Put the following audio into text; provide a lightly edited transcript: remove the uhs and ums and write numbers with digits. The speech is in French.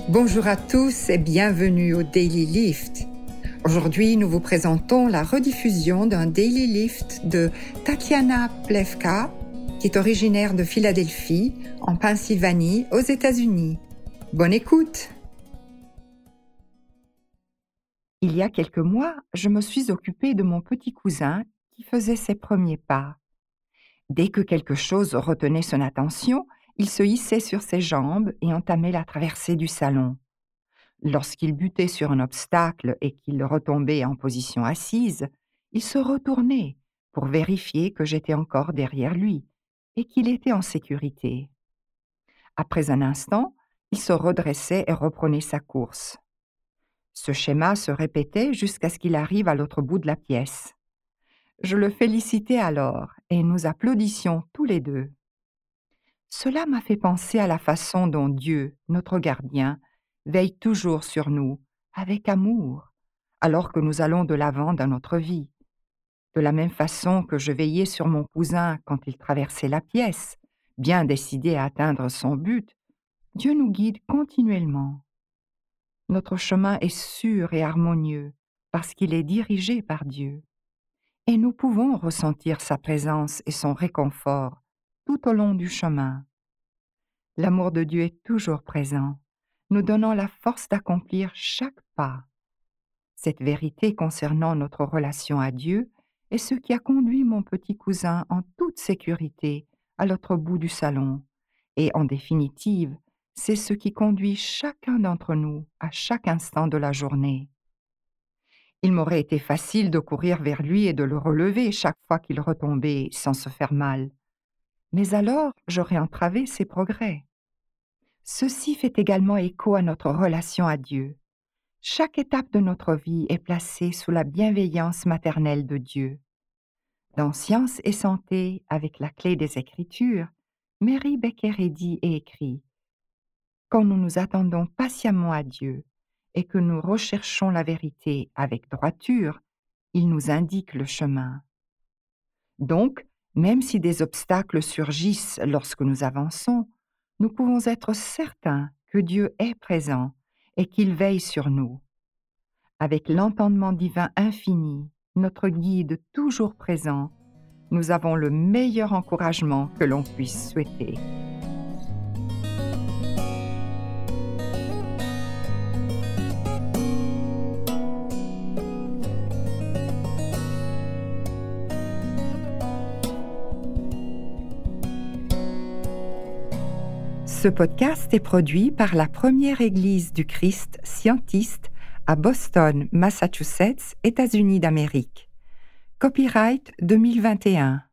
Bonjour à tous et bienvenue au Daily Lift. Aujourd'hui, nous vous présentons la rediffusion d'un Daily Lift de Tatiana Plewka, qui est originaire de Philadelphie, en Pennsylvanie, aux États-Unis. Bonne écoute! Il y a quelques mois, je me suis occupée de mon petit cousin qui faisait ses premiers pas. Dès que quelque chose retenait son attention, il se hissait sur ses jambes et entamait la traversée du salon. Lorsqu'il butait sur un obstacle et qu'il retombait en position assise, il se retournait pour vérifier que j'étais encore derrière lui et qu'il était en sécurité. Après un instant, il se redressait et reprenait sa course. Ce schéma se répétait jusqu'à ce qu'il arrive à l'autre bout de la pièce. Je le félicitai alors et nous applaudissions tous les deux. Cela m'a fait penser à la façon dont Dieu, notre gardien, veille toujours sur nous, avec amour, alors que nous allons de l'avant dans notre vie. De la même façon que je veillais sur mon cousin quand il traversait la pièce, bien décidé à atteindre son but, Dieu nous guide continuellement. Notre chemin est sûr et harmonieux parce qu'il est dirigé par Dieu. Et nous pouvons ressentir sa présence et son réconfort tout au long du chemin. L'amour de Dieu est toujours présent, nous donnant la force d'accomplir chaque pas. Cette vérité concernant notre relation à Dieu est ce qui a conduit mon petit cousin en toute sécurité à l'autre bout du salon, et en définitive, c'est ce qui conduit chacun d'entre nous à chaque instant de la journée. Il m'aurait été facile de courir vers lui et de le relever chaque fois qu'il retombait sans se faire mal. Mais alors, j'aurais entravé ses progrès. Ceci fait également écho à notre relation à Dieu. Chaque étape de notre vie est placée sous la bienveillance maternelle de Dieu. Dans Science et santé, avec la clé des Écritures, Mary Baker-Eddy écrit « Quand nous nous attendons patiemment à Dieu et que nous recherchons la vérité avec droiture, il nous indique le chemin. » Donc, même si des obstacles surgissent lorsque nous avançons, nous pouvons être certains que Dieu est présent et qu'il veille sur nous. Avec l'entendement divin infini, notre guide toujours présent, nous avons le meilleur encouragement que l'on puisse souhaiter. Ce podcast est produit par la Première Église du Christ scientiste à Boston, Massachusetts, États-Unis d'Amérique. Copyright 2021.